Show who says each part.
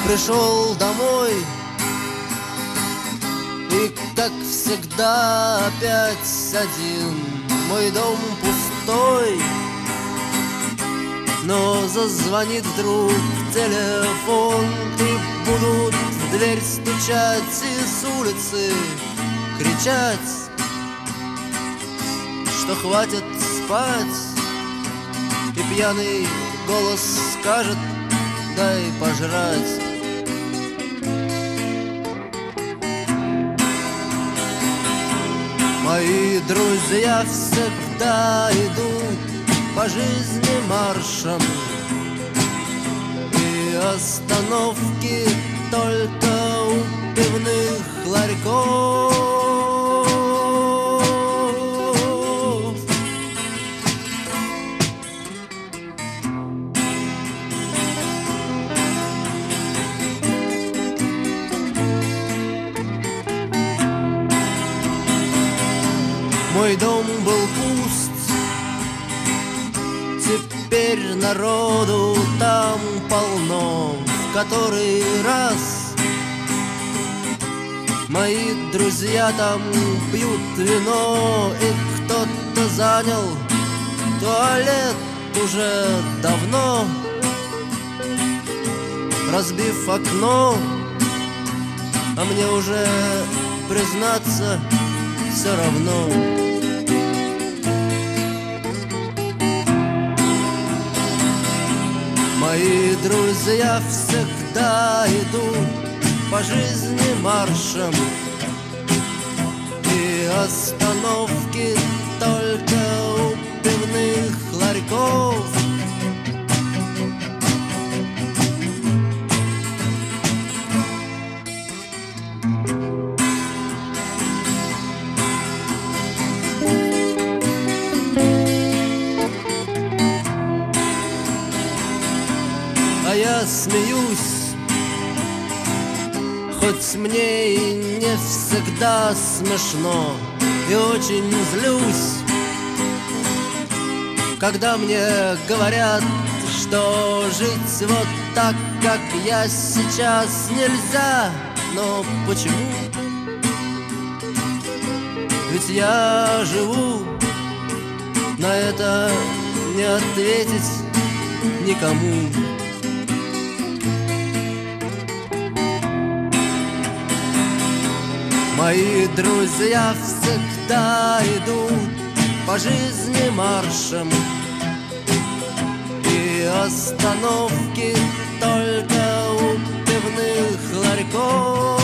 Speaker 1: Пришел домой и, как всегда, опять один. Мой дом пустой, но зазвонит вдруг телефон, и будут в дверь стучать и с улицы кричать, что хватит спать. И пьяный голос скажет: дай пожрать. Мои друзья всегда идут по жизни маршем, и остановки только у пивных ларьков. Мой дом был пуст, теперь народу там полно. В который раз мои друзья там пьют вино, и кто-то занял туалет уже давно, разбив окно. А мне уже, признаться, все равно. Мои друзья всегда идут по жизни маршем, и остановки только у пивных ларьков. А я смеюсь, хоть мне и не всегда смешно, и очень злюсь, когда мне говорят, что жить вот так, как я сейчас, нельзя. Но почему? Ведь я живу, на это не ответить никому. Мои друзья всегда идут по жизни маршем, и остановки только у пивных ларьков.